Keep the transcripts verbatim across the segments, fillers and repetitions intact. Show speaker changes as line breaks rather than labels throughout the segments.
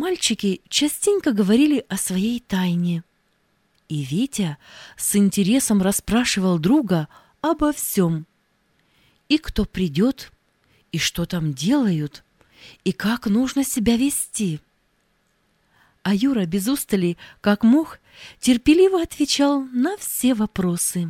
мальчики частенько говорили о своей тайне. И Витя с интересом расспрашивал друга обо всем. И кто придет, и что там делают, и как нужно себя вести. А Юра без устали, как мог, терпеливо отвечал на все вопросы.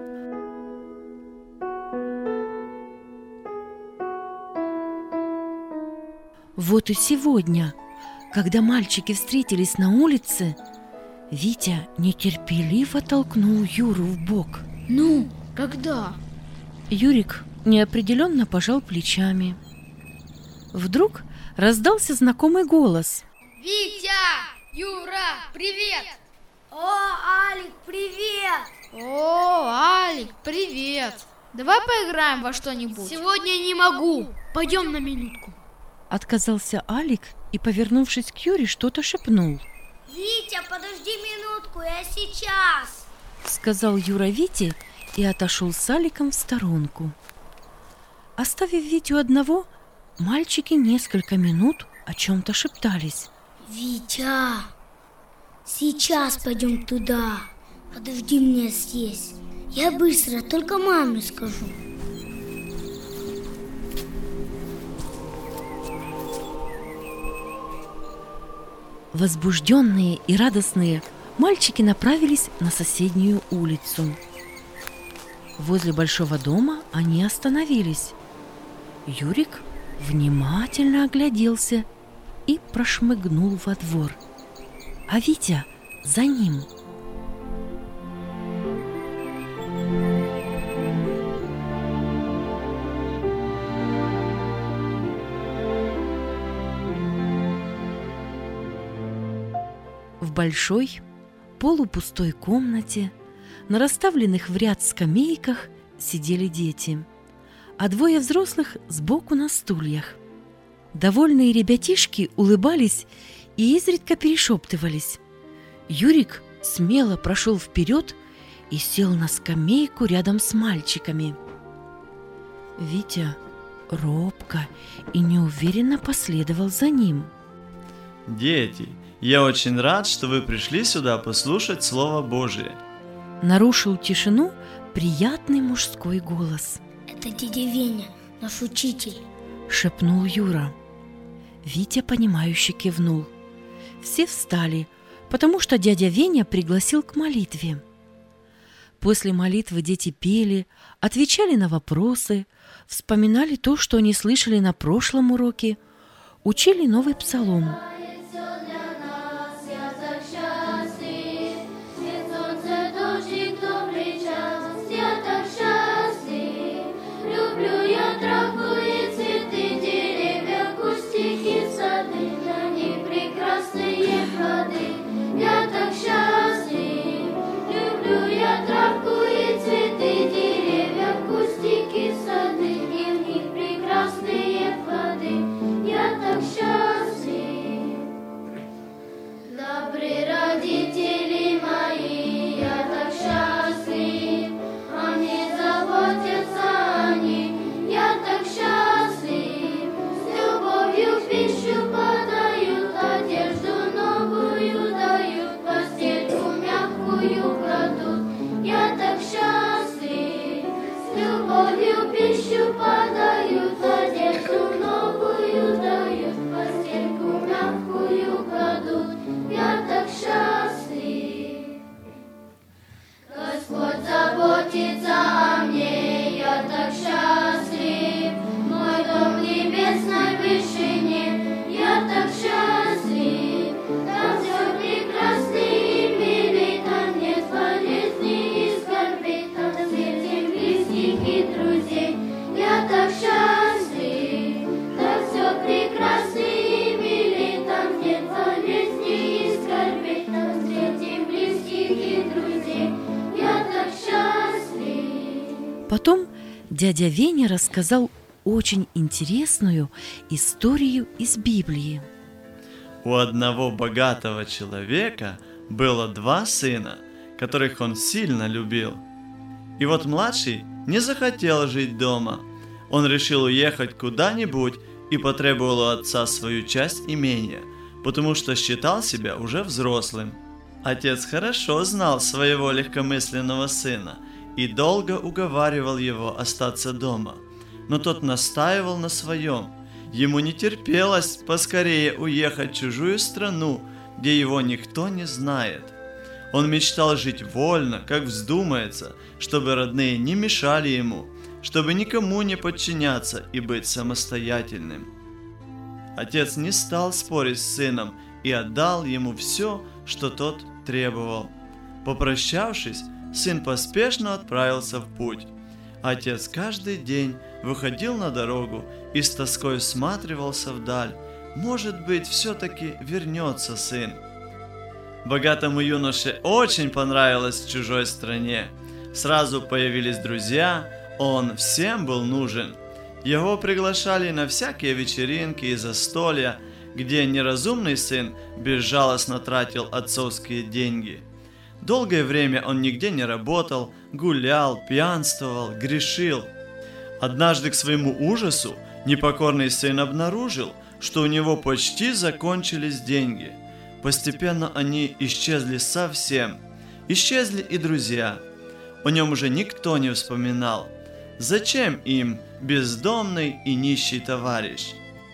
Вот и сегодня, когда мальчики встретились на улице, Витя нетерпеливо толкнул Юру в бок.
Ну, когда?
Юрик неопределенно пожал плечами. Вдруг раздался знакомый голос.
Витя! Юра, привет!
О, Алик, привет!
О, Алик, привет! Давай поиграем во что-нибудь.
Сегодня не могу. Пойдем на минутку.
Отказался Алик и, повернувшись к Юре, что-то шепнул.
Витя, подожди минутку, я сейчас!
Сказал Юра Вите и отошел с Аликом в сторонку. Оставив Витю одного, мальчики несколько минут о чем-то шептались.
Витя, сейчас пойдем туда. Подожди меня здесь. Я быстро, только маме скажу.
Возбужденные и радостные мальчики направились на соседнюю улицу. Возле большого дома они остановились. Юрик внимательно огляделся и прошмыгнул во двор, а Витя за ним. В большой полупустой комнате на расставленных в ряд скамейках сидели дети, а двое взрослых сбоку на стульях. Довольные ребятишки улыбались и изредка перешептывались. Юрик смело прошел вперед и сел на скамейку рядом с мальчиками. Витя робко и неуверенно последовал за ним.
Дети, я очень рад, что вы пришли сюда послушать Слово Божие.
Нарушил тишину приятный мужской голос.
Это дядя Веня, наш учитель.
Шепнул Юра. Витя, понимающе кивнул. Все встали, потому что дядя Веня пригласил к молитве. После молитвы дети пели, отвечали на вопросы, вспоминали то, что они слышали на прошлом уроке, учили новый псалом. Потом дядя Веня рассказал очень интересную историю из Библии.
У одного богатого человека было два сына, которых он сильно любил. И вот младший не захотел жить дома. Он решил уехать куда-нибудь и потребовал у отца свою часть имения, потому что считал себя уже взрослым. Отец хорошо знал своего легкомысленного сына и долго уговаривал его остаться дома, но тот настаивал на своем. Ему не терпелось поскорее уехать в чужую страну, где его никто не знает. Он мечтал жить вольно, как вздумается, чтобы родные не мешали ему, чтобы никому не подчиняться и быть самостоятельным. Отец не стал спорить с сыном и отдал ему все, что тот требовал. Попрощавшись, сын поспешно отправился в путь. Отец каждый день выходил на дорогу и с тоской всматривался вдаль. Может быть, все-таки вернется сын. Богатому юноше очень понравилось в чужой стране. Сразу появились друзья, он всем был нужен. Его приглашали на всякие вечеринки и застолья, где неразумный сын безжалостно тратил отцовские деньги. Долгое время он нигде не работал, гулял, пьянствовал, грешил. Однажды к своему ужасу непокорный сын обнаружил, что у него почти закончились деньги. Постепенно они исчезли совсем. Исчезли и друзья. О нем уже никто не вспоминал. Зачем им бездомный и нищий товарищ?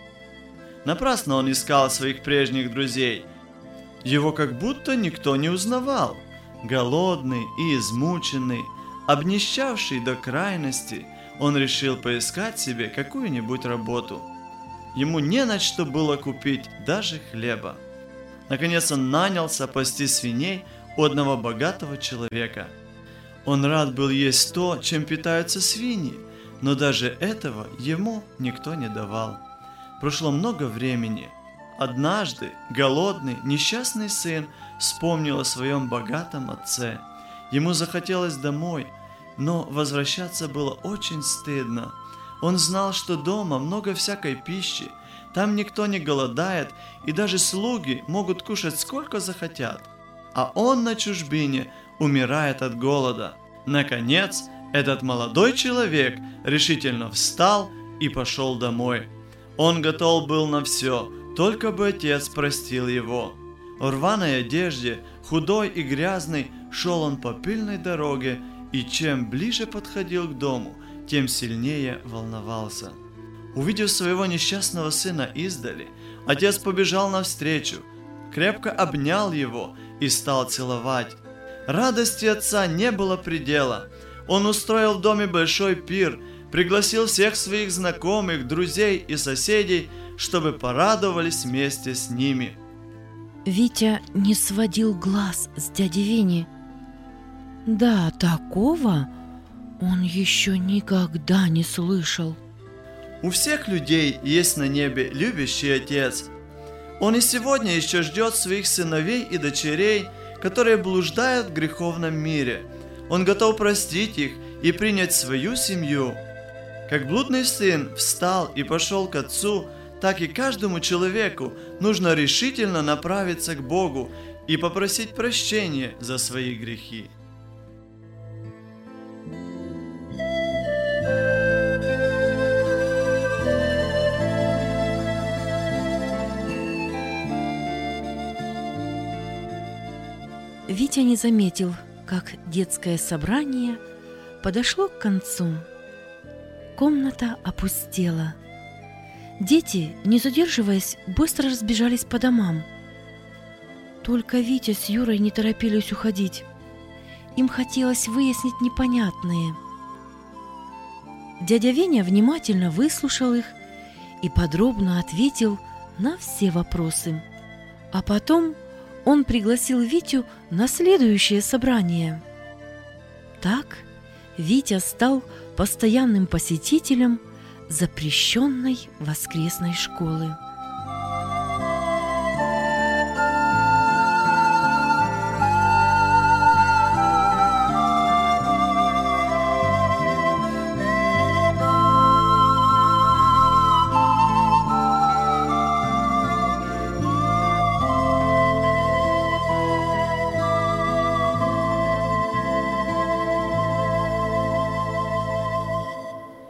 Напрасно он искал своих прежних друзей. Его как будто никто не узнавал. Голодный и измученный, обнищавший до крайности, он решил поискать себе какую-нибудь работу. Ему не на что было купить даже хлеба. Наконец он нанялся пасти свиней у одного богатого человека. Он рад был есть то, чем питаются свиньи, но даже этого ему никто не давал. Прошло много времени. Однажды голодный, несчастный сын вспомнил о своем богатом отце. Ему захотелось домой, но возвращаться было очень стыдно. Он знал, что дома много всякой пищи, там никто не голодает, и даже слуги могут кушать сколько захотят. А он на чужбине умирает от голода. Наконец, этот молодой человек решительно встал и пошел домой. Он готов был на все, только бы отец простил его. В рваной одежде, худой и грязный, шел он по пыльной дороге, и чем ближе подходил к дому, тем сильнее волновался. Увидев своего несчастного сына издали, отец побежал навстречу, крепко обнял его и стал целовать. Радости отца не было предела. Он устроил в доме большой пир, пригласил всех своих знакомых, друзей и соседей, чтобы порадовались вместе с ними.
Витя не сводил глаз с дяди Вени. Да, такого он еще никогда не слышал.
У всех людей есть на небе любящий отец. Он и сегодня еще ждет своих сыновей и дочерей, которые блуждают в греховном мире. Он готов простить их и принять свою семью. Как блудный сын встал и пошел к отцу, так и каждому человеку нужно решительно направиться к Богу и попросить прощения за свои грехи.
Витя не заметил, как детское собрание подошло к концу. Комната опустела. Дети, не задерживаясь, быстро разбежались по домам. Только Витя с Юрой не торопились уходить. Им хотелось выяснить непонятное. Дядя Веня внимательно выслушал их и подробно ответил на все вопросы. А потом он пригласил Витю на следующее собрание. Так Витя стал постоянным посетителем запрещенной воскресной школы.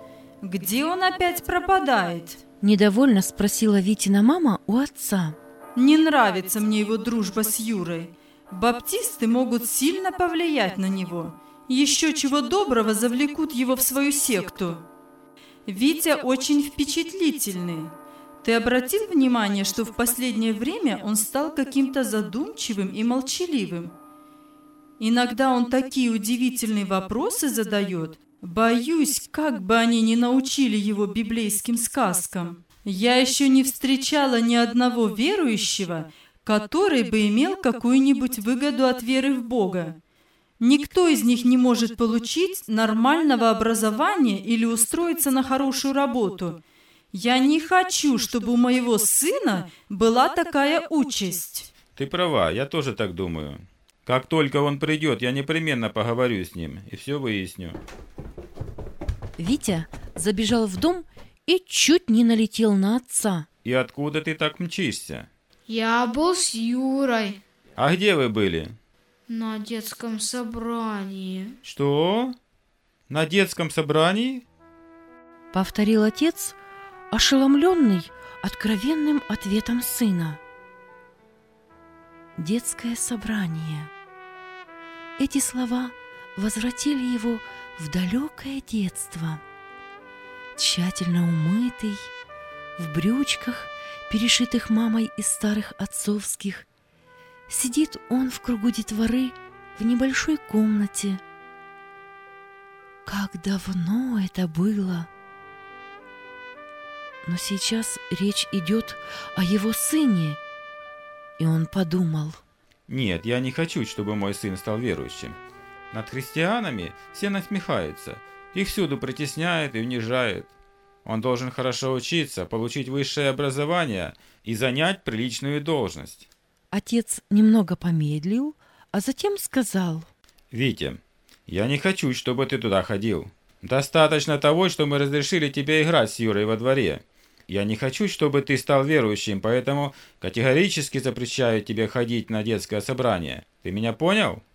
Где он опять пропадает?
Недовольно спросила Витина мама у отца.
Не нравится мне его дружба с Юрой. Баптисты могут сильно повлиять на него. Еще чего доброго завлекут его в свою секту. Витя очень впечатлительный. Ты обратил внимание, что в последнее время он стал каким-то задумчивым и молчаливым? Иногда он такие удивительные вопросы задает. Боюсь, как бы они не научили его библейским сказкам. Я еще не встречала ни одного верующего, который бы имел какую-нибудь выгоду от веры в Бога. Никто из них не может получить нормального образования или устроиться на хорошую работу. Я не хочу, чтобы у моего сына была такая участь.
Ты права, я тоже так думаю. Как только он придет, я непременно поговорю с ним и все выясню.
Витя забежал в дом и чуть не налетел на отца.
И откуда ты так мчишься?
Я был с Юрой
А где вы были?
на детском собрании.
Что? На детском собрании?
Повторил отец, ошеломленный откровенным ответом сына. Детское собрание. Эти слова возвратили его в далекое детство. Тщательно умытый, в брючках, перешитых мамой из старых отцовских, сидит он в кругу детворы в небольшой комнате. Как давно это было! Но сейчас речь идет о его сыне, и он подумал:
Нет, я не хочу, чтобы мой сын стал верующим. Над христианами все насмехаются, их всюду притесняют и унижают. Он должен хорошо учиться, получить высшее образование и занять приличную должность.
Отец немного помедлил, а затем сказал:
Витя, я не хочу, чтобы ты туда ходил. Достаточно того, что мы разрешили тебе играть с Юрой во дворе. Я не хочу, чтобы ты стал верующим, поэтому категорически запрещаю тебе ходить на детское собрание. Ты меня понял?